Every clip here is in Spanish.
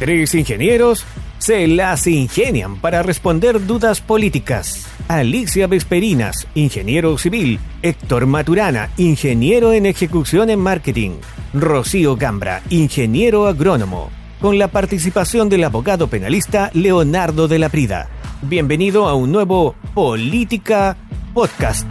Tres ingenieros se las ingenian para responder dudas políticas. Alicia Vesperinas, ingeniero civil. Héctor Maturana, ingeniero en ejecución en marketing. Rocío Gambra, ingeniero agrónomo. Con la participación del abogado penalista Leonardo de la Prida. Bienvenido a un nuevo Política Podcast.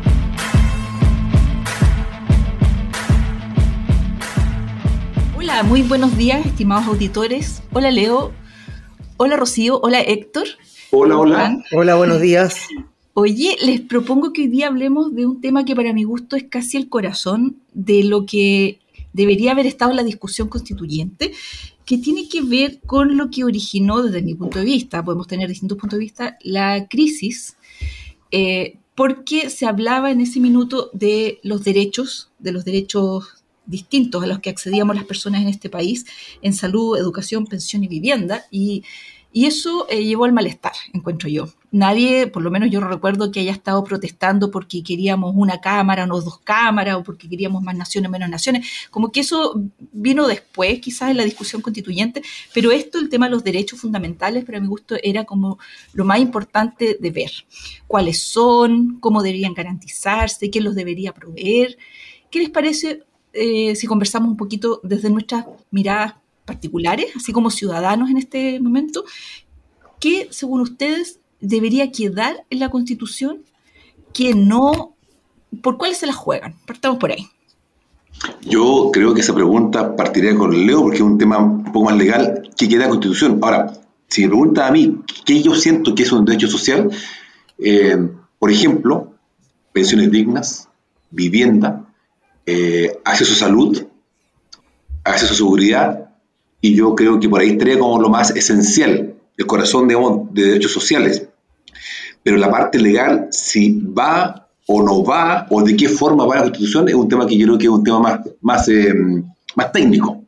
Hola, muy buenos días, estimados auditores. Hola, Leo. Hola, Rocío. Hola, Héctor. Hola, hola. Hola, buenos días. Oye, les propongo que hoy día hablemos de un tema que para mi gusto es casi el corazón de lo que debería haber estado en la discusión constituyente, que tiene que ver con lo que originó, desde mi punto de vista, podemos tener distintos puntos de vista, la crisis, porque se hablaba en ese minuto de los derechos distintos a los que accedíamos las personas en este país, en salud, educación, pensión y vivienda, y eso llevó al malestar, encuentro yo. Nadie, por lo menos yo recuerdo, que haya estado protestando porque queríamos una cámara, no dos cámaras, o porque queríamos más naciones, menos naciones. Como que eso vino después, quizás en la discusión constituyente, pero esto, el tema de los derechos fundamentales, para mi gusto, era como lo más importante de ver. ¿Cuáles son? ¿Cómo deberían garantizarse? ¿Quién los debería proveer? ¿Qué les parece si conversamos un poquito desde nuestras miradas particulares, así como ciudadanos en este momento? ¿Qué, según ustedes, debería quedar en la Constitución? ¿Qué no? ¿Por cuáles se la juegan? Partamos por ahí. Yo creo que esa pregunta partiría con Leo, porque es un tema un poco más legal que queda en la Constitución. Ahora, si me pregunta a mí qué yo siento que es un derecho social, por ejemplo, pensiones dignas, vivienda, acceso a salud, acceso a seguridad, y yo creo que por ahí estaría como lo más esencial, el corazón, digamos, de derechos sociales. Pero la parte legal, si va o no va, o de qué forma va la Constitución, es un tema que yo creo que es un tema más técnico.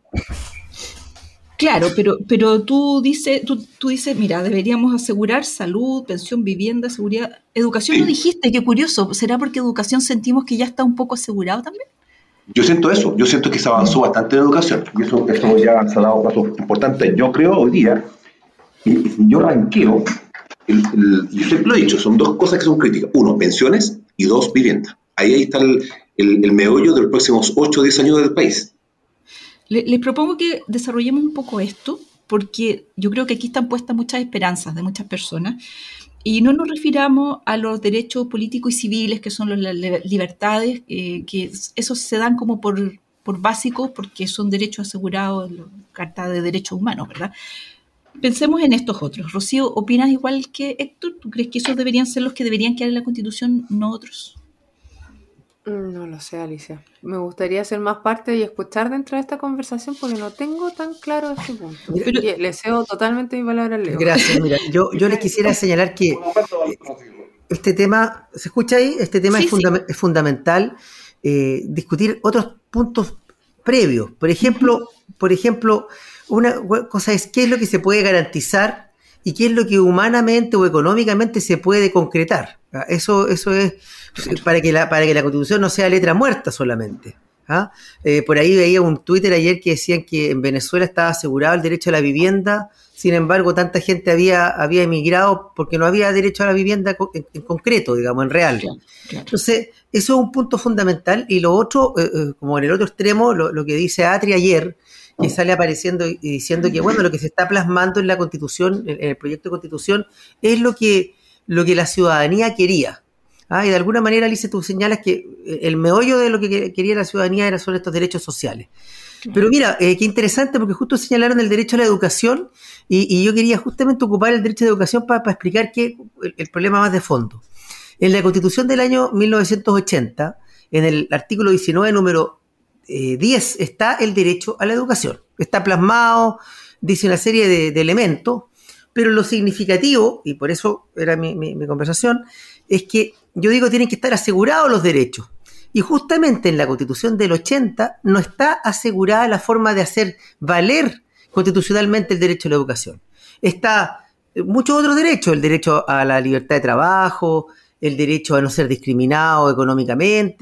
Claro, pero tú dices, mira, deberíamos asegurar salud, pensión, vivienda, seguridad. Educación, sí. No dijiste, qué curioso. ¿Será porque educación sentimos que ya está un poco asegurado también? Yo siento que se avanzó bastante en educación, y eso ya se ha dado pasos importantes. Yo creo hoy día, y yo ranqueo, yo siempre lo he dicho, son dos cosas que son críticas. Uno, pensiones, y dos, vivienda. Ahí está el meollo de los próximos 8 o 10 años del país. Les propongo que desarrollemos un poco esto, porque yo creo que aquí están puestas muchas esperanzas de muchas personas, y no nos refiramos a los derechos políticos y civiles, que son las libertades, que esos se dan como por básicos, porque son derechos asegurados en la Carta de Derechos Humanos, ¿verdad? Pensemos en estos otros. Rocío, ¿opinas igual que Héctor? ¿Tú crees que esos deberían ser los que deberían quedar en la Constitución, no otros? No lo sé, Alicia. Me gustaría ser más parte y escuchar dentro de esta conversación, porque no tengo tan claro este punto. Pero le cedo totalmente mi palabra al Leo. Gracias. Mira, yo les quisiera señalar que este tema, ¿se escucha ahí? Este tema sí, es fundamental discutir otros puntos previos. Por ejemplo, una cosa es qué es lo que se puede garantizar y qué es lo que humanamente o económicamente se puede concretar. Eso es para que la Constitución no sea letra muerta solamente. Por ahí veía un Twitter ayer que decían que en Venezuela estaba asegurado el derecho a la vivienda, sin embargo tanta gente había emigrado porque no había derecho a la vivienda en concreto, digamos, en real. Claro. Entonces, eso es un punto fundamental. Y lo otro, como en el otro extremo, lo que dice Atri ayer, que sale apareciendo y diciendo que, bueno, lo que se está plasmando en la Constitución, en el proyecto de Constitución, es lo que la ciudadanía quería. Y de alguna manera, Alicia, tú señalas que el meollo de lo que quería la ciudadanía son estos derechos sociales. Pero mira, qué interesante, porque justo señalaron el derecho a la educación, y yo quería justamente ocupar el derecho a la educación para explicar el problema más de fondo. En la Constitución del año 1980, en el artículo 19, número 10, está el derecho a la educación. Está plasmado, dice una serie de elementos, pero lo significativo, y por eso era mi conversación, es que yo digo tienen que estar asegurados los derechos. Y justamente en la Constitución del 80 no está asegurada la forma de hacer valer constitucionalmente el derecho a la educación. Está muchos otros derechos, el derecho a la libertad de trabajo, el derecho a no ser discriminado económicamente,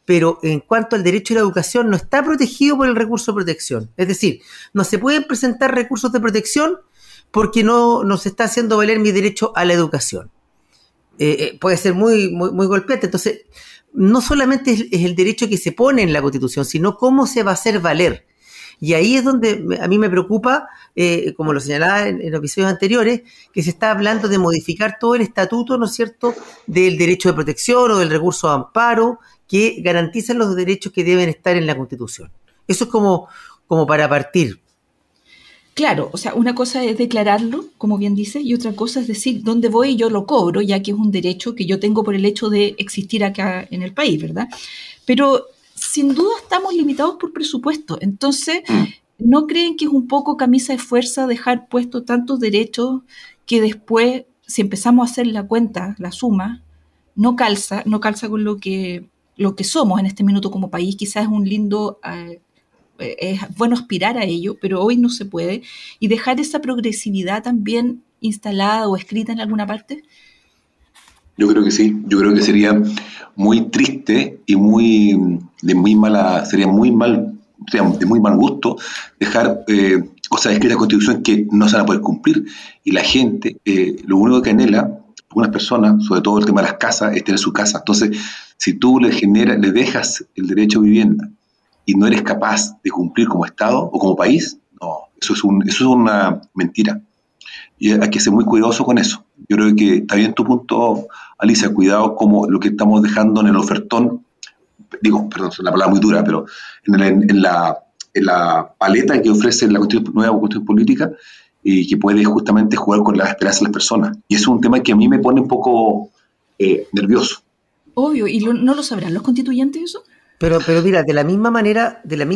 pero en cuanto al derecho a la educación no está protegido por el recurso de protección. Es decir, no se pueden presentar recursos de protección porque no se está haciendo valer mi derecho a la educación. Puede ser muy golpeante. Entonces, no solamente es el derecho que se pone en la Constitución, sino cómo se va a hacer valer. Y ahí es donde a mí me preocupa, como lo señalaba en episodios anteriores, que se está hablando de modificar todo el estatuto, ¿no es cierto?, del derecho de protección o del recurso de amparo, que garantizan los derechos que deben estar en la Constitución. Eso es como para partir. Claro, o sea, una cosa es declararlo, como bien dices, y otra cosa es decir dónde voy y yo lo cobro, ya que es un derecho que yo tengo por el hecho de existir acá en el país, ¿verdad? Pero sin duda estamos limitados por presupuesto. Entonces, ¿no creen que es un poco camisa de fuerza dejar puestos tantos derechos que después, si empezamos a hacer la cuenta, la suma, no calza con lo que somos en este minuto como país? Quizás es un lindo... es bueno aspirar a ello, pero hoy no se puede, y dejar esa progresividad también instalada o escrita en alguna parte. Yo creo que sí, yo creo que sería muy triste y de muy mal gusto dejar cosas escritas en la Constitución que no se van a poder cumplir, y la gente lo único que anhela, algunas personas, sobre todo el tema de las casas, es tener su casa. Entonces, si tú le dejas el derecho a vivienda y no eres capaz de cumplir como Estado o como país, no, eso es una mentira. Y hay que ser muy cuidadoso con eso. Yo creo que está bien tu punto, Alicia, cuidado como lo que estamos dejando en el ofertón, perdón, es una palabra muy dura, pero en la paleta que ofrece la nueva Constitución Política, y que puede justamente jugar con las esperanzas de las personas. Y eso es un tema que a mí me pone un poco nervioso. Obvio, ¿y no lo sabrán los constituyentes eso? Pero mira, de la misma manera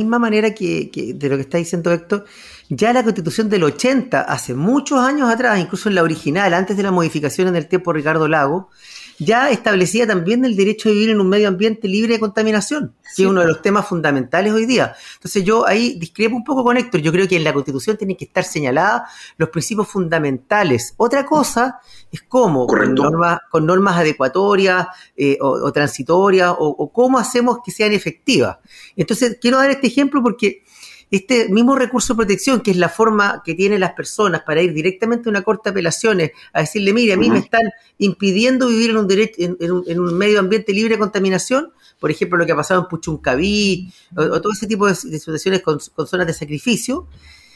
que de lo que está diciendo Héctor, ya la Constitución del 80, hace muchos años atrás, incluso en la original, antes de la modificación en el tiempo de Ricardo Lagos, ya establecía también el derecho a vivir en un medio ambiente libre de contaminación, que es uno de los temas fundamentales hoy día. Entonces yo ahí discrepo un poco con Héctor. Yo creo que en la Constitución tienen que estar señaladas los principios fundamentales. Otra cosa es cómo, con normas adecuatorias o transitorias, o cómo hacemos que sean efectivas. Entonces quiero dar este ejemplo porque este mismo recurso de protección, que es la forma que tienen las personas para ir directamente a una corte de apelaciones a decirle, mire, a mí me están impidiendo vivir en un medio ambiente libre de contaminación, por ejemplo, lo que ha pasado en Puchuncaví, o todo ese tipo de situaciones con zonas de sacrificio,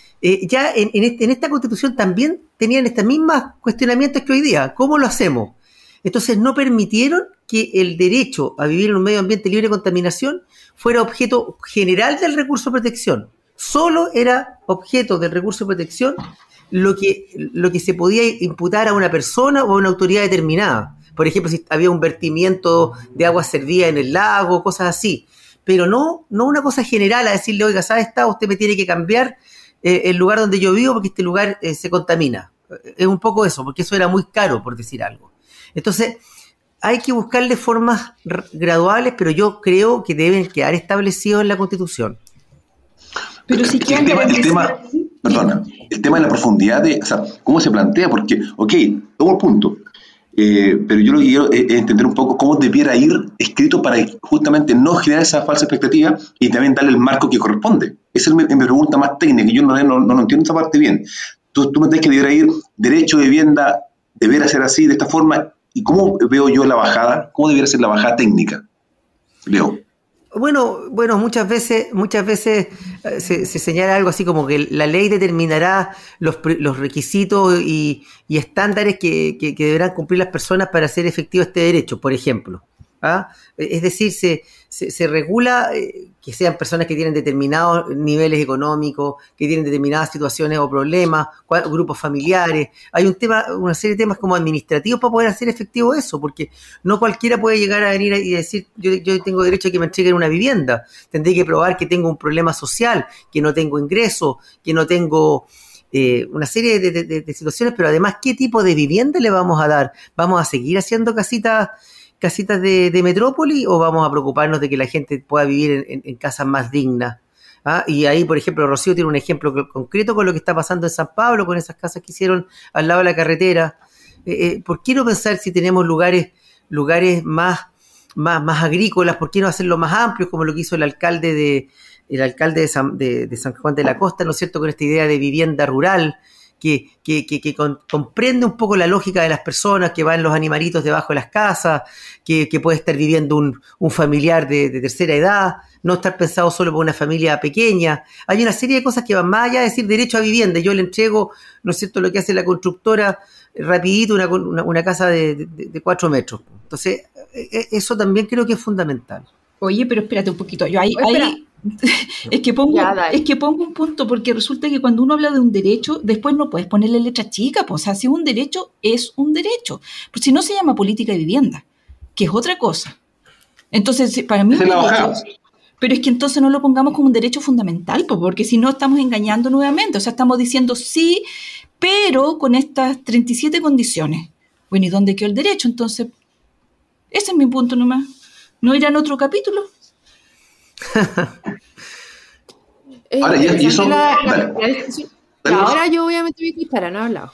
ya en esta Constitución también tenían estos mismos cuestionamientos que hoy día. ¿Cómo lo hacemos? Entonces no permitieron que el derecho a vivir en un medio ambiente libre de contaminación fuera objeto general del recurso de protección. Solo era objeto del recurso de protección lo que se podía imputar a una persona o a una autoridad determinada. Por ejemplo, si había un vertimiento de agua servida en el lago, cosas así. Pero no una cosa general a decirle, oiga, ¿sabe esta? Usted me tiene que cambiar el lugar donde yo vivo porque este lugar se contamina. Es un poco eso, porque eso era muy caro, por decir algo. Entonces, hay que buscarle formas graduales, pero yo creo que deben quedar establecidos en la Constitución. Pero si el tema de la profundidad o sea, cómo se plantea, porque, todo el punto, pero yo lo que quiero es entender un poco cómo debiera ir escrito para justamente no generar esa falsa expectativa y también darle el marco que corresponde. Esa es mi pregunta más técnica, yo no entiendo esa parte bien. Tú me dices que debiera ir derecho de vivienda, debiera ser así, de esta forma. ¿Y cómo veo yo la bajada? ¿Cómo debería ser la bajada técnica, Leo? Bueno, muchas veces se señala algo así como que la ley determinará los requisitos y estándares que deberán cumplir las personas para hacer efectivo este derecho, por ejemplo. Es decir, se regula que sean personas que tienen determinados niveles económicos, que tienen determinadas situaciones o problemas, grupos familiares. Hay una serie de temas como administrativos para poder hacer efectivo eso, porque no cualquiera puede llegar a venir y decir, yo tengo derecho a que me entreguen una vivienda. Tendré que probar que tengo un problema social, que no tengo ingresos, que no tengo una serie de situaciones, pero además, ¿qué tipo de vivienda le vamos a dar? ¿Vamos a seguir haciendo casitas de metrópoli o vamos a preocuparnos de que la gente pueda vivir en casas más dignas? Y ahí, por ejemplo, Rocío tiene un ejemplo concreto con lo que está pasando en San Pablo, con esas casas que hicieron al lado de la carretera. ¿Por qué no pensar si tenemos lugares más más agrícolas, ¿por qué no hacerlo más amplio, como lo que hizo el alcalde de San Juan de la Costa, ¿no es cierto?, con esta idea de vivienda rural, que comprende un poco la lógica de las personas, que van los animalitos debajo de las casas, que puede estar viviendo un familiar de tercera edad, no estar pensado solo por una familia pequeña. Hay una serie de cosas que van más allá de decir derecho a vivienda. Yo le entrego, ¿no es cierto?, lo que hace la constructora, rapidito, una casa de 4 metros. Entonces, eso también creo que es fundamental. Oye, pero espérate un poquito. Yo ahí es que pongo un punto, porque resulta que cuando uno habla de un derecho, después no puedes ponerle letra chica, pues, o sea, si es un derecho, es un derecho. Pues si no se llama política de vivienda, que es otra cosa. Entonces, para mí, pero es que entonces no lo pongamos como un derecho fundamental, pues, porque si no estamos engañando nuevamente. O sea, estamos diciendo sí, pero con estas 37 condiciones. Bueno, ¿y dónde quedó el derecho? Entonces, ese es mi punto nomás. ¿No irá en otro capítulo? Ahora, y eso, ahora yo obviamente mi cuchara, no he hablado.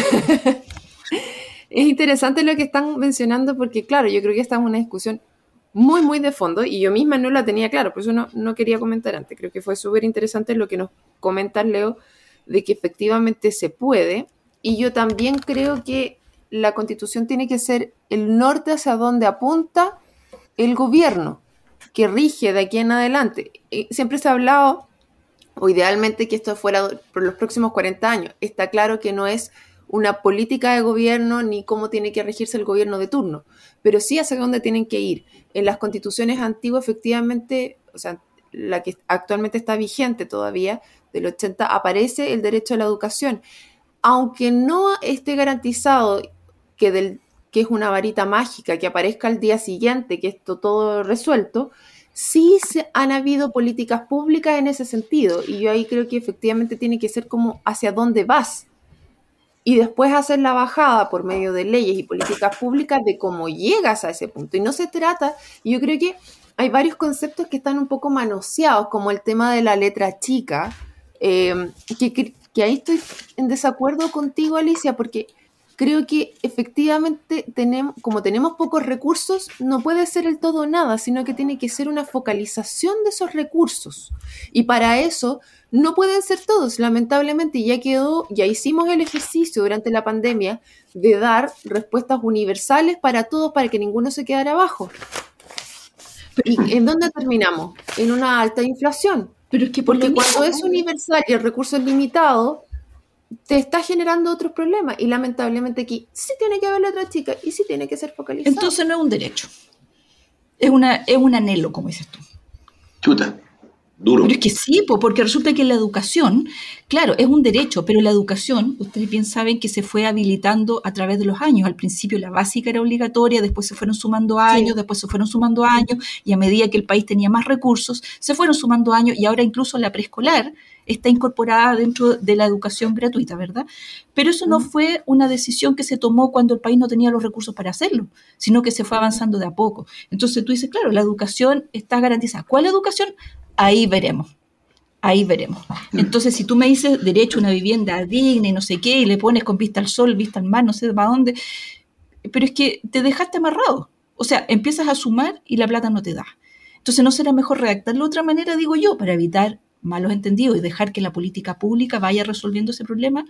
Es interesante lo que están mencionando porque, claro, yo creo que esta es una discusión muy, muy de fondo y yo misma no la tenía claro, por eso no quería comentar antes. Creo que fue súper interesante lo que nos comenta Leo, de que efectivamente se puede, y yo también creo que la Constitución tiene que ser el norte hacia donde apunta el gobierno que rige de aquí en adelante. Siempre se ha hablado, o idealmente, que esto fuera por los próximos 40 años. Está claro que no es una política de gobierno ni cómo tiene que regirse el gobierno de turno, pero sí hacia dónde tienen que ir. En las constituciones antiguas, efectivamente, o sea, la que actualmente está vigente todavía, del 80, aparece el derecho a la educación. Aunque no esté garantizado que es una varita mágica, que aparezca al día siguiente, que esto todo resuelto, sí han habido políticas públicas en ese sentido, y yo ahí creo que efectivamente tiene que ser como hacia dónde vas, y después hacer la bajada por medio de leyes y políticas públicas de cómo llegas a ese punto. Y no se trata, yo creo que hay varios conceptos que están un poco manoseados, como el tema de la letra chica, que ahí estoy en desacuerdo contigo, Alicia, porque creo que efectivamente como tenemos pocos recursos, no puede ser el todo o nada, sino que tiene que ser una focalización de esos recursos. Y para eso no pueden ser todos, lamentablemente. Ya hicimos el ejercicio durante la pandemia de dar respuestas universales para todos, para que ninguno se quedara abajo. ¿Y en dónde terminamos? En una alta inflación. Pero es que porque cuando es universal y el recurso es limitado, te está generando otros problemas, y lamentablemente aquí sí tiene que haber letra chica y sí tiene que ser focalizado. Entonces no es un derecho, es un anhelo, como dices tú. Chuta, duro. Pero es que sí, porque resulta que la educación, claro, es un derecho, pero la educación, ustedes bien saben que se fue habilitando a través de los años. Al principio la básica era obligatoria, después se fueron sumando años, después se fueron sumando años, y a medida que el país tenía más recursos, se fueron sumando años, y ahora incluso la preescolar está incorporada dentro de la educación gratuita, ¿verdad? Pero eso no fue una decisión que se tomó cuando el país no tenía los recursos para hacerlo, sino que se fue avanzando de a poco. Entonces tú dices, claro, la educación está garantizada. ¿Cuál educación? Ahí veremos. Entonces, si tú me dices derecho a una vivienda digna y no sé qué, y le pones con vista al sol, vista al mar, no sé para dónde, pero es que te dejaste amarrado. O sea, empiezas a sumar y la plata no te da. Entonces, ¿no será mejor redactarlo de otra manera, digo yo, para evitar malos entendidos y dejar que la política pública vaya resolviendo ese problema?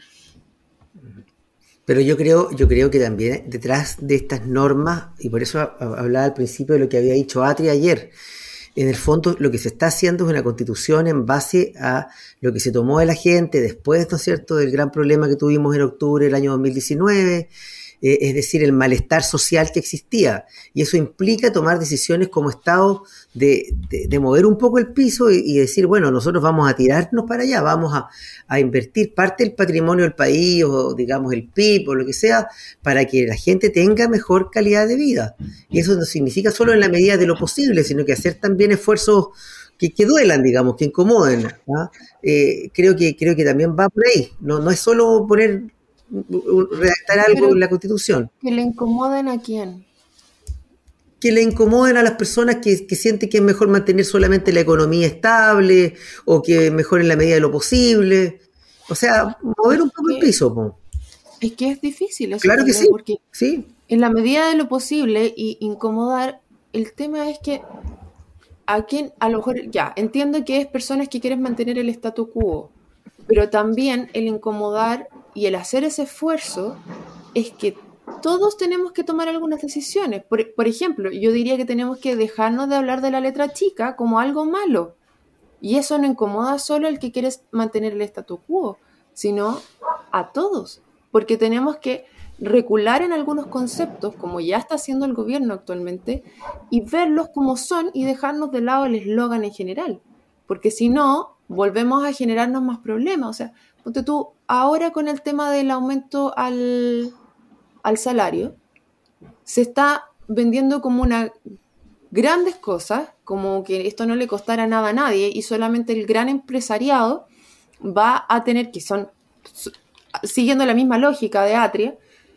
Pero yo creo que también detrás de estas normas, y por eso hablaba al principio de lo que había dicho Atri ayer, en el fondo lo que se está haciendo es una constitución en base a lo que se tomó de la gente después, ¿no es cierto?, del gran problema que tuvimos en octubre del año 2019, es decir, el malestar social que existía, y eso implica tomar decisiones como Estado de mover un poco el piso y decir, bueno, nosotros vamos a tirarnos para allá, vamos a invertir parte del patrimonio del país, o digamos el PIB o lo que sea, para que la gente tenga mejor calidad de vida. Y eso no significa solo en la medida de lo posible, sino que hacer también esfuerzos que duelan, digamos, que incomoden, ¿ah? Creo que también va por ahí, no es solo redactar algo en la Constitución. ¿Que le incomoden a quién? Que le incomoden a las personas que sienten que es mejor mantener solamente la economía estable, o que mejor en la medida de lo posible. O sea, mover un poco el piso, po. Es que es difícil eso. Claro que sí. Porque en la medida de lo posible, y incomodar, el tema es que a lo mejor ya, entiendo que es personas que quieren mantener el statu quo, pero también el incomodar y el hacer ese esfuerzo es que todos tenemos que tomar algunas decisiones. Por ejemplo, yo diría que tenemos que dejarnos de hablar de la letra chica como algo malo. Y eso no incomoda solo al que quiere mantener el statu quo, sino a todos. Porque tenemos que recular en algunos conceptos, como ya está haciendo el gobierno actualmente, y verlos como son y dejarnos de lado el eslogan en general. Porque si no, volvemos a generarnos más problemas. O sea, ponte tú, ahora con el tema del aumento al salario, se está vendiendo como una grandes cosas, como que esto no le costara nada a nadie y solamente el gran empresariado va a tener, que son, siguiendo la misma lógica de Atria,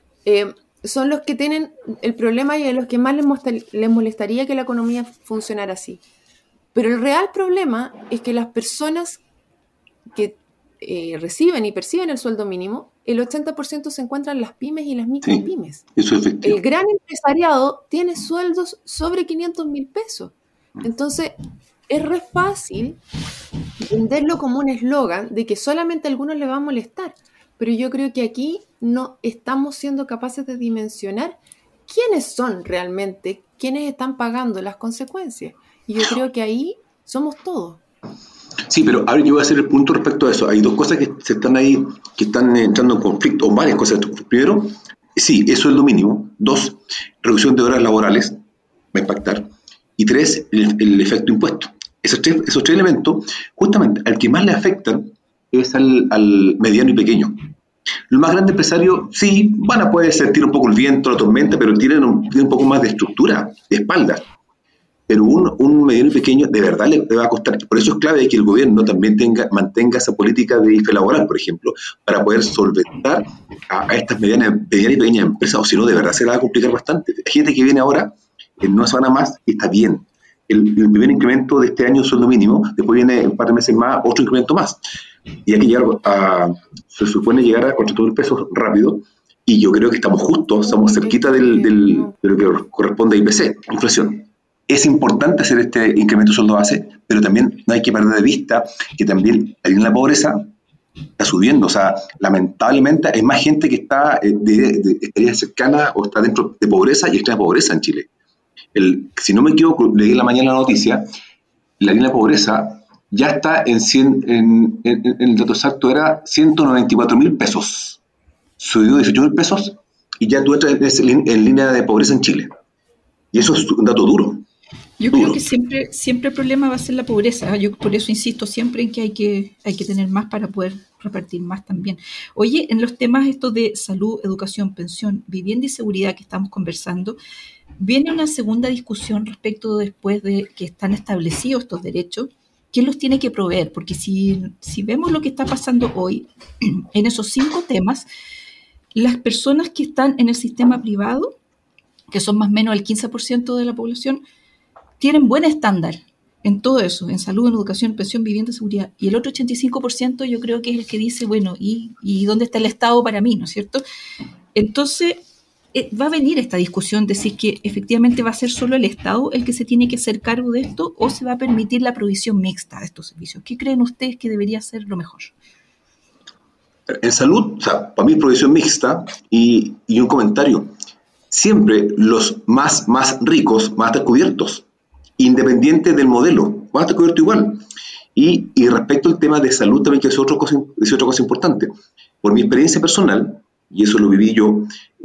son los que tienen el problema y a los que más les molestaría que la economía funcionara así. Pero el real problema es que las personas que reciben y perciben el sueldo mínimo, el 80% se encuentran las pymes y las micropymes. Sí, eso es efectivo. El gran empresariado tiene sueldos sobre 500,000 pesos. Entonces, es re fácil venderlo como un eslogan de que solamente a algunos les va a molestar. Pero yo creo que aquí no estamos siendo capaces de dimensionar quiénes son realmente, quiénes están pagando las consecuencias. Y yo creo que ahí somos todos. Sí, pero ahora yo voy a hacer el punto respecto a eso. Hay dos cosas que están ahí, que están entrando en conflicto, o varias cosas. Primero, sí, es sueldo mínimo. 2, reducción de horas laborales, va a impactar. Y 3, el efecto impuesto. Esos tres elementos, justamente, al que más le afectan es al mediano y pequeño. Los más grandes empresarios, sí, van a poder sentir un poco el viento, la tormenta, pero tienen un poco más de estructura, de espalda. Pero un mediano y pequeño de verdad le va a costar. Por eso es clave que el gobierno también mantenga esa política de IFE laboral, por ejemplo, para poder solventar a estas medianas y pequeñas empresas, o si no, de verdad se la va a complicar bastante. Hay gente que viene ahora, en una semana más, y está bien. El primer incremento de este año es sueldo mínimo, después viene un par de meses más, otro incremento más. Y hay que llegar se supone llegar a 400,000 pesos rápido, y yo creo que estamos justos, estamos cerquita de lo que corresponde a IPC, inflación. Es importante hacer este incremento de sueldo base, pero también no hay que perder de vista que también la pobreza está subiendo. O sea, lamentablemente hay más gente que estaría cercana o está dentro de pobreza y extrema pobreza en Chile. Si no me equivoco, leí en la mañana la noticia, la línea de pobreza ya está en el dato exacto era 194,000 pesos. Subió 18,000 pesos y ya tú entras en línea de pobreza en Chile. Y eso es un dato duro. Yo creo que siempre el problema va a ser la pobreza. Yo por eso insisto siempre en que hay que tener más para poder repartir más también. Oye, en los temas estos de salud, educación, pensión, vivienda y seguridad que estamos conversando, viene una segunda discusión respecto después de que están establecidos estos derechos, ¿quién los tiene que proveer? Porque si vemos lo que está pasando hoy en esos 5 temas, las personas que están en el sistema privado, que son más o menos el 15% de la población, tienen buen estándar en todo eso, en salud, en educación, pensión, vivienda, seguridad. Y el otro 85% yo creo que es el que dice, bueno, ¿y dónde está el Estado para mí? ¿No es cierto? Entonces, va a venir esta discusión de si es que efectivamente va a ser solo el Estado el que se tiene que hacer cargo de esto o se va a permitir la provisión mixta de estos servicios. ¿Qué creen ustedes que debería ser lo mejor? En salud, o sea, para mí provisión mixta y un comentario. Siempre los más ricos van a estar cubiertos, independiente del modelo, van a estar cubiertos igual. Y respecto al tema de salud también, que es otra cosa importante. Por mi experiencia personal, y eso lo viví yo,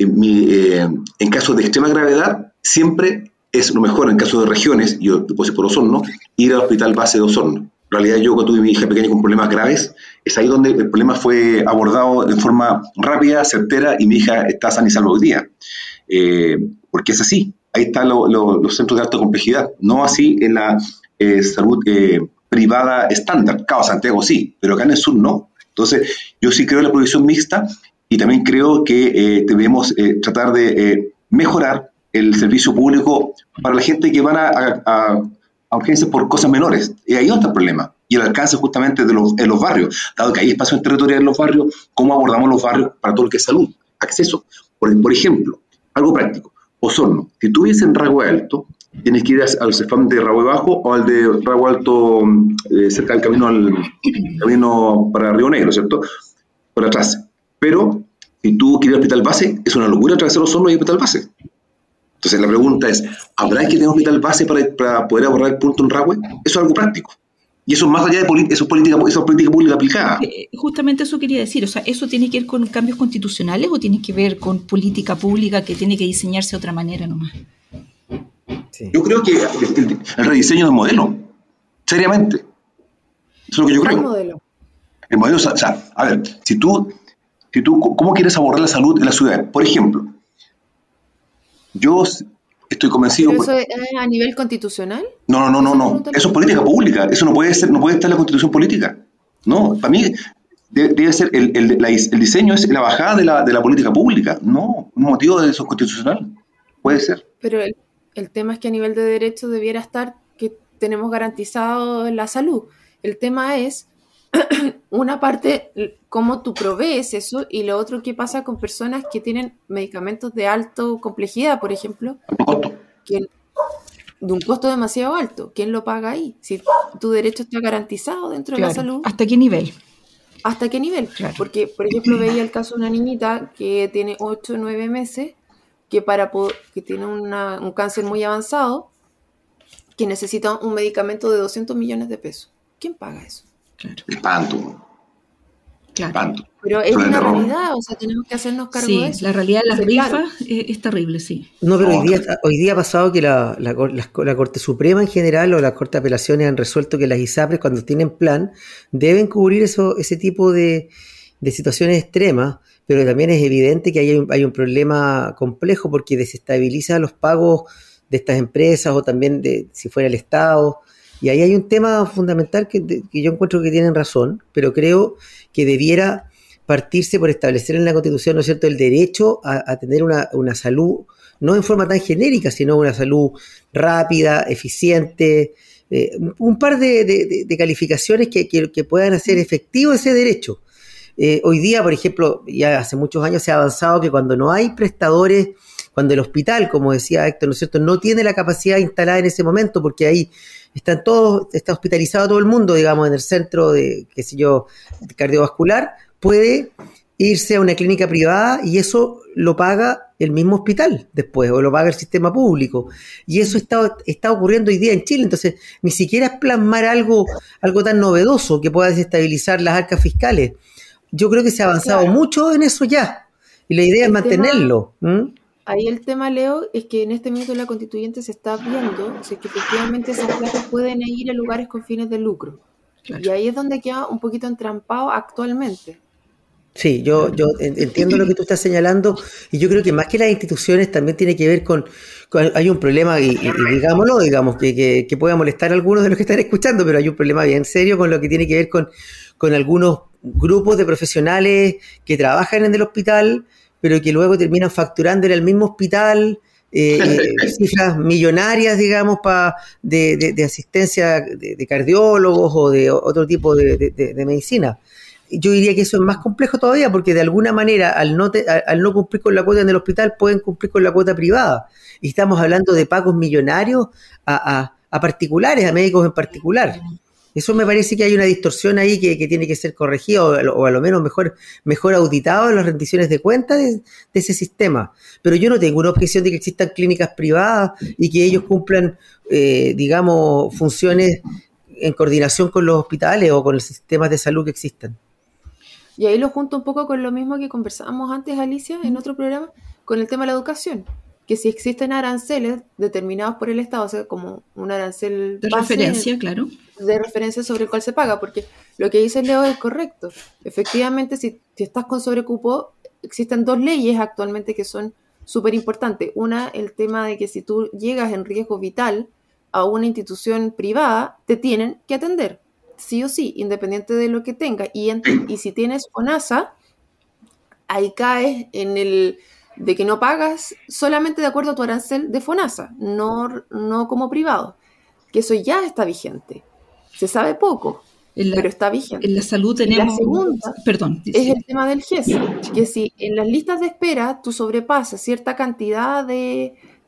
en casos de extrema gravedad, siempre es lo mejor en casos de regiones, yo pasé por Osorno, ir al hospital base de Osorno. En realidad yo cuando tuve mi hija pequeña con problemas graves, es ahí donde el problema fue abordado de forma rápida, certera, y mi hija está sana y salva hoy día. Porque es así, ahí están los centros de alta complejidad, no así en la salud privada estándar. Claro, Santiago sí, pero acá en el sur no. Entonces yo sí creo en la provisión mixta y también creo que debemos tratar de mejorar el servicio público para la gente que van a urgencias por cosas menores. Y ahí no está el problema. Y el alcance justamente en los barrios, dado que hay espacio territorial en los barrios, ¿cómo abordamos los barrios para todo lo que es salud? Acceso. Por ejemplo, algo práctico. Osorno, si tuviese en Rango Alto, tienes que ir al CEFAM de Rabo Bajo o al de Rabo Alto, cerca del camino para Río Negro, ¿cierto? Por atrás. Pero si tú quieres ir al hospital base, es una locura atravesar los hornos y ir al hospital base. Entonces la pregunta es, ¿habrá que tener un hospital base para poder abordar el punto en Rahue? Eso es algo práctico. Y eso es más allá de eso es política pública aplicada. Justamente eso quería decir. O sea, ¿eso tiene que ver con cambios constitucionales o tiene que ver con política pública que tiene que diseñarse de otra manera nomás? Sí. Yo creo que el rediseño del modelo, seriamente. Eso es lo que yo creo. El modelo, o sea, a ver, si tú, ¿cómo quieres abordar la salud en la ciudad? Por ejemplo, yo estoy convencido... ¿Pero eso es a nivel constitucional? No. Eso es política pública. Eso no puede estar en la constitución política. No, para mí debe ser el diseño es la bajada de la política pública. No, un motivo de eso constitucional. Puede ser. Pero el tema es que a nivel de derecho debiera estar que tenemos garantizado la salud. El tema es una parte, cómo tú provees eso, y lo otro, qué pasa con personas que tienen medicamentos de alta complejidad, por ejemplo, de un costo demasiado alto. ¿Quién lo paga ahí? Si tu derecho está garantizado dentro de la salud. ¿Hasta qué nivel? ¿Hasta qué nivel? Claro. Porque, por ejemplo, veía el caso de una niñita que tiene 8 o 9 meses, que tiene un cáncer muy avanzado, que necesita un medicamento de 200 millones de pesos. ¿Quién paga eso? Claro. Espanto. Claro. Espanto. Pero es una realidad, o sea, tenemos que hacernos cargo de eso. Sí, la realidad de las rifas es terrible, sí. No, pero hoy día ha pasado que la Corte Suprema en general o la Corte de Apelaciones han resuelto que las ISAPRES, cuando tienen plan, deben cubrir ese tipo de situaciones extremas, pero también es evidente que hay un problema complejo porque desestabiliza los pagos de estas empresas o también si fuera el Estado. Y ahí hay un tema fundamental que yo encuentro que tienen razón, pero creo que debiera partirse por establecer en la Constitución, ¿no es cierto?, el derecho a tener una salud, no en forma tan genérica, sino una salud rápida, eficiente, un par de calificaciones que puedan hacer efectivo ese derecho. Hoy día, por ejemplo, ya hace muchos años se ha avanzado que cuando no hay prestadores, cuando el hospital, como decía Héctor, ¿no es cierto?, no tiene la capacidad instalada en ese momento, porque ahí está hospitalizado todo el mundo, digamos, en el centro de, qué sé yo, cardiovascular, puede irse a una clínica privada y eso lo paga el mismo hospital después, o lo paga el sistema público. Y eso está ocurriendo hoy día en Chile. Entonces, ni siquiera es plasmar algo tan novedoso que pueda desestabilizar las arcas fiscales. Yo creo que se ha avanzado mucho en eso ya, y la idea es mantenerlo. Ahí el tema, Leo, es que en este momento la constituyente se está viendo si es que efectivamente esas plazas pueden ir a lugares con fines de lucro. Claro. Y ahí es donde queda un poquito entrampado actualmente. Sí, yo entiendo lo que tú estás señalando, y yo creo que más que las instituciones también tiene que ver con hay un problema, y digámoslo, que pueda molestar a algunos de los que están escuchando, pero hay un problema bien serio con lo que tiene que ver con algunos grupos de profesionales que trabajan en el hospital, pero que luego terminan facturando en el mismo hospital cifras millonarias, digamos, de asistencia de cardiólogos o de otro tipo de medicina. Yo diría que eso es más complejo todavía, porque de alguna manera al no cumplir con la cuota en el hospital pueden cumplir con la cuota privada, y estamos hablando de pagos millonarios a particulares, a médicos en particular. Eso me parece que hay una distorsión ahí que tiene que ser corregida, o a lo menos mejor auditado en las rendiciones de cuentas de ese sistema. Pero yo no tengo una objeción de que existan clínicas privadas y que ellos cumplan, digamos, funciones en coordinación con los hospitales o con los sistemas de salud que existan. Y ahí lo junto un poco con lo mismo que conversábamos antes, Alicia, en otro programa, con el tema de la educación. Que si existen aranceles determinados por el Estado, o sea, como un arancel de referencia, claro. De referencia sobre el cual se paga, porque lo que dice Leo es correcto. Efectivamente, si estás con sobrecupo, existen 2 leyes actualmente que son súper importantes. Una, el tema de que si tú llegas en riesgo vital a una institución privada, te tienen que atender, sí o sí, independiente de lo que tengas. Y si tienes FONASA, ahí caes en el de que no pagas solamente de acuerdo a tu arancel de FONASA, no como privado, que eso ya está vigente. Se sabe poco, pero está vigente. En la salud tenemos... La segunda es el tema del GES, que si en las listas de espera tú sobrepasas cierta cantidad de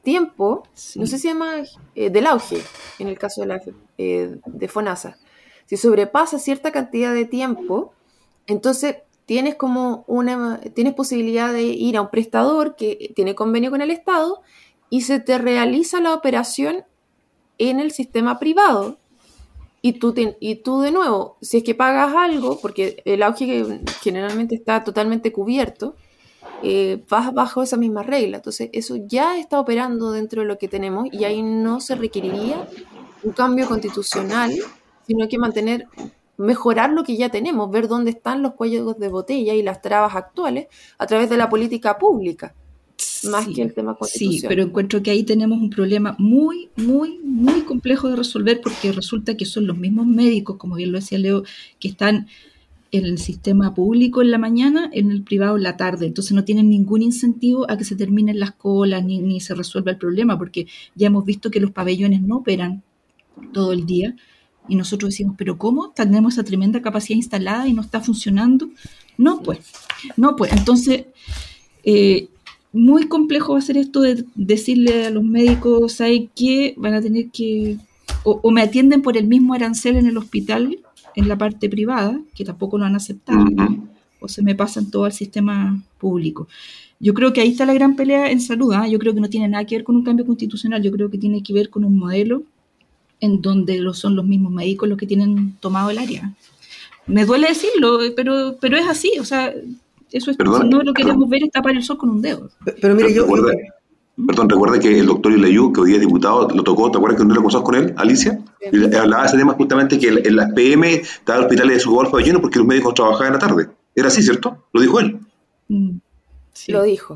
tiempo, Sí. no sé si se llama del auge, en el caso de FONASA. Si sobrepasa cierta cantidad de tiempo, entonces tienes posibilidad de ir a un prestador que tiene convenio con el Estado y se te realiza la operación en el sistema privado. Y tú de nuevo, si es que pagas algo, porque el auge generalmente está totalmente cubierto, vas bajo esa misma regla. Entonces eso ya está operando dentro de lo que tenemos y ahí no se requeriría un cambio constitucional, sino que mejorar lo que ya tenemos, ver dónde están los cuellos de botella y las trabas actuales a través de la política pública, más que el tema constitucional. Sí, pero encuentro que ahí tenemos un problema muy, muy, muy complejo de resolver, porque resulta que son los mismos médicos, como bien lo decía Leo, que están en el sistema público en la mañana, en el privado en la tarde. Entonces no tienen ningún incentivo a que se terminen las colas ni se resuelva el problema, porque ya hemos visto que los pabellones no operan todo el día y nosotros decimos, ¿pero cómo? Tenemos esa tremenda capacidad instalada y no está funcionando. No, pues. Entonces, muy complejo va a ser esto de decirle a los médicos, ¿saben qué? Van a tener que... O me atienden por el mismo arancel en el hospital, en la parte privada, que tampoco lo han aceptado, o se me pasan todo al sistema público. Yo creo que ahí está la gran pelea en salud, ¿eh? Yo creo que no tiene nada que ver con un cambio constitucional, yo creo que tiene que ver con un modelo en donde son los mismos médicos los que tienen tomado el área. Me duele decirlo, pero es así, o sea, eso es, si no lo queremos ver es tapar el sol con un dedo. Pero mire, recuerda que el doctor Ilayú, que hoy día es diputado, lo tocó, ¿te acuerdas que no lo conversamos con él, Alicia? Y le hablaba de ese tema justamente, que en las PM estaban hospitales de su golfo lleno porque los médicos trabajaban en la tarde. Era así, ¿cierto? Lo dijo él. Sí. Lo dijo.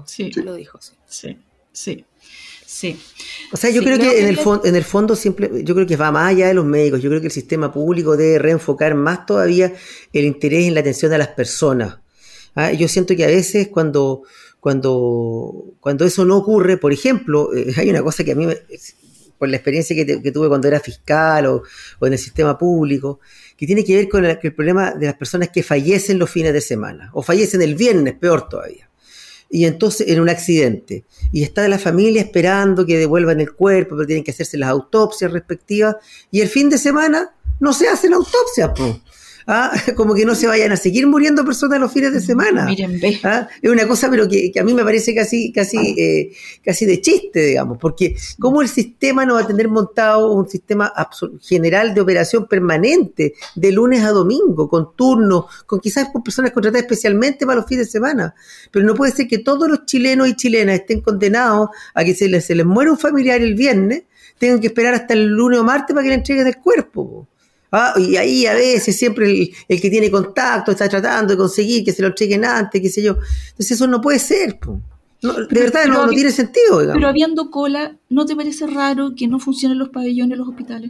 Sí. O sea, yo creo que en el fondo siempre, yo creo que va más allá de los médicos. Yo creo que el sistema público debe reenfocar más todavía el interés en la atención a las personas. Yo siento que a veces cuando eso no ocurre, por ejemplo, hay una cosa que a mí, por la experiencia que tuve cuando era fiscal o en el sistema público, que tiene que ver con el problema de las personas que fallecen los fines de semana, o fallecen el viernes, peor todavía. Y entonces en un accidente, y está la familia esperando que devuelvan el cuerpo, pero tienen que hacerse las autopsias respectivas, y el fin de semana no se hacen autopsias, pues. Como que no se vayan a seguir muriendo personas los fines de semana. Miren, ve. Es una cosa, pero que a mí me parece casi de chiste, digamos, porque cómo el sistema no va a tener montado un sistema general de operación permanente de lunes a domingo, con turnos, quizás con personas contratadas especialmente para los fines de semana. Pero no puede ser que todos los chilenos y chilenas estén condenados a que se les muera un familiar el viernes, tengan que esperar hasta el lunes o martes para que le entreguen el cuerpo. Y ahí a veces siempre el que tiene contacto está tratando de conseguir que se lo entreguen antes, qué sé yo. Entonces eso no puede ser, no, de verdad no tiene sentido, digamos. Pero habiendo cola, ¿no te parece raro que no funcionen los pabellones en los hospitales?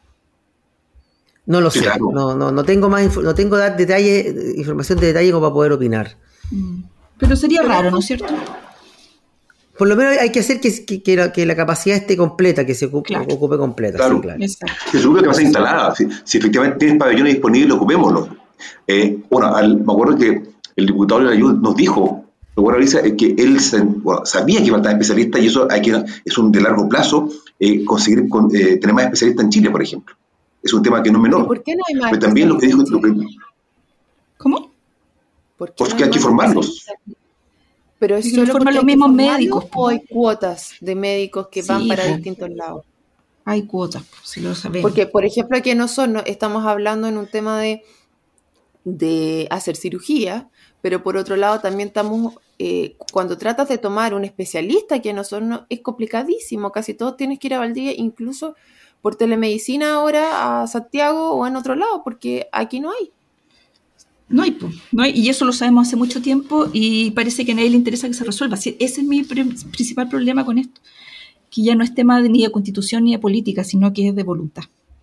No lo sé, claro. No tengo información de detalle como para poder opinar. Pero sería raro, ¿no es cierto? Por lo menos hay que hacer que la capacidad esté completa, que se ocupe completa. Claro. Sí, claro. Que se ocupe que va a ser instalada. Si efectivamente tienes pabellones disponibles, ocupémoslos. Me acuerdo que el diputado de la Ayuda nos dijo, que él sabía que faltaban especialistas y eso es un de largo plazo, conseguir tener más especialistas en Chile, por ejemplo. Es un tema que no es menor. ¿Por qué no hay más? Pero también lo que dijo... ¿Cómo? Porque hay que formarlos. Pero es solo forman los mismos médicos. ¿O hay cuotas de médicos que van para distintos lados? Hay cuotas, si lo sabemos. Porque, por ejemplo, aquí nosotros estamos hablando en un tema de hacer cirugía, pero por otro lado también estamos, cuando tratas de tomar un especialista, que a nosotros es complicadísimo, casi todos tienes que ir a Valdivia, incluso por telemedicina ahora a Santiago o en otro lado, porque aquí no hay. No hay, y eso lo sabemos hace mucho tiempo y parece que a nadie le interesa que se resuelva. Ese es mi principal problema con esto, que ya no es tema ni de constitución ni de política, sino que es de voluntad.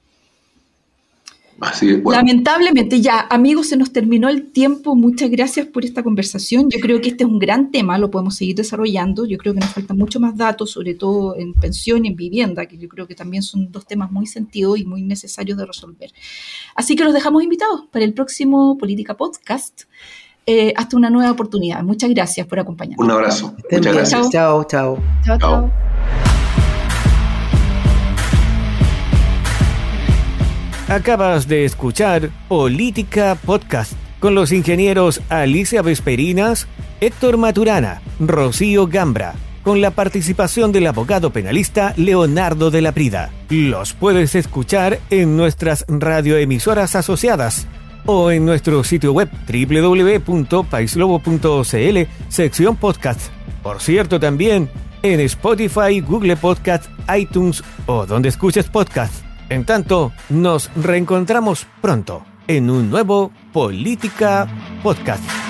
Así es, bueno. Lamentablemente ya, amigos, se nos terminó el tiempo. Muchas gracias por esta conversación. Yo creo que este es un gran tema, lo podemos seguir desarrollando. Yo creo que nos faltan mucho más datos, sobre todo en pensión y en vivienda, que yo creo que también son dos temas muy sentidos y muy necesarios de resolver. Así que los dejamos invitados para el próximo Política Podcast. Hasta una nueva oportunidad. Muchas gracias por acompañarnos. Un abrazo. Muchas gracias. Chao. Chao. Acabas de escuchar Política Podcast con los ingenieros Alicia Vesperinas, Héctor Maturana, Rocío Gambra, con la participación del abogado penalista Leonardo de la Prida. Los puedes escuchar en nuestras radioemisoras asociadas o en nuestro sitio web www.paislobo.cl, sección podcast. Por cierto, también en Spotify, Google Podcast, iTunes o donde escuches podcast. En tanto, nos reencontramos pronto en un nuevo Política Podcast.